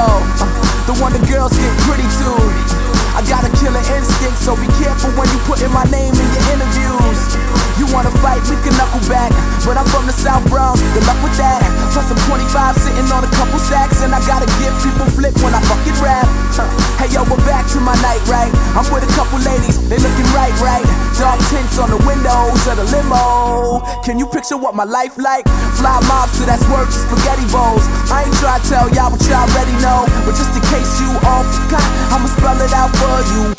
limo. The one the girls get pretty to. I got a killer instinct, so be careful when you putting my name in your interviews. You wanna fight, we can knuckle back, but I'm from the South Bronx, good luck with that. Plus I'm 25 sitting on a couple sacks, and I gotta give people flip when I fucking rap. Hey yo, we're back to my night, right? I'm with a couple ladies, they looking right. Dark tints on the windows of the limo. Can you picture what my life like? Fly mobster, that's work to spaghetti bowls. I ain't trying to tell y'all what y'all already know, but just in case you all forgot, I'ma spell it out for you.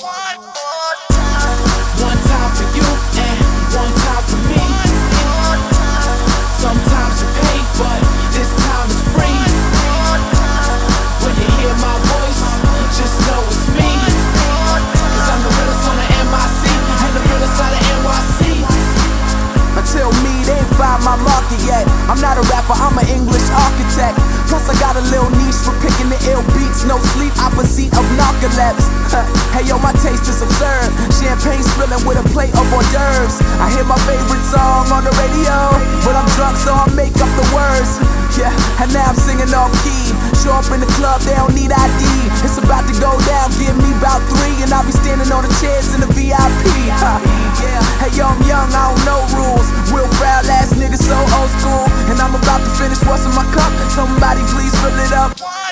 One time for you and one time for me. Sometimes you pay, but this time is free. When you hear my voice, just know it's me. Cause I'm the realest on the MIC and the realest out of NYC. Until me, they ain't find my market yet. I'm not a rapper, I'm an English architect. Plus I got a little niche for picking the ill beats. No sleep, opposite of narcolepsy. Hey yo, my taste is absurd. Champagne spilling with a plate of hors d'oeuvres. I hear my favorite song on the radio, but I'm drunk so I make up the words. Yeah, and now I'm singing off key. Show up in the club, they don't need ID. It's about to go down, give me about 3, and I'll be standing on the chairs in the VIP. Yeah, hey yo, I'm young, I don't know rules. Real proud ass nigga, so old school. And I'm about to finish what's in my cup. Somebody please fill it up.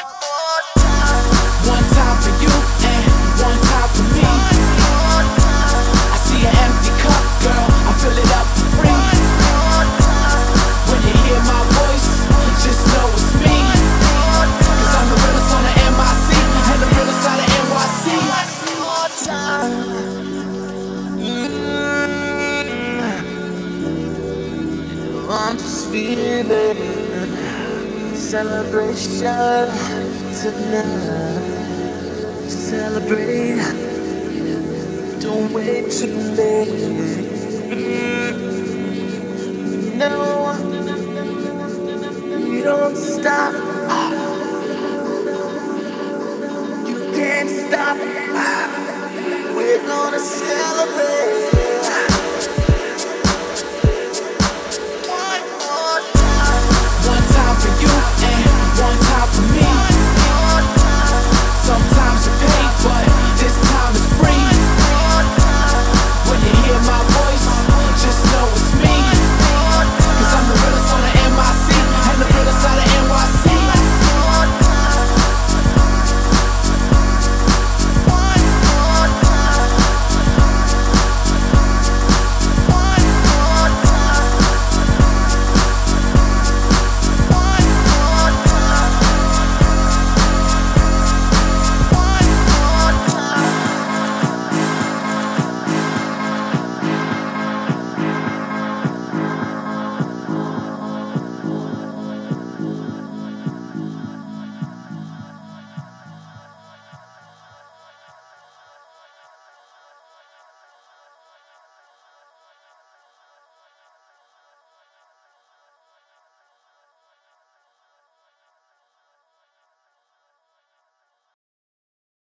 One time for you and one time for me. I see an empty cup, girl, I fill it up for free. When you hear my voice, just know it's me. Cause I'm the realest on the MIC and the realest out of NYC. I'm just feeling celebration tonight. Celebrate, don't wait too late. No, you don't stop. You can't stop. We're gonna celebrate.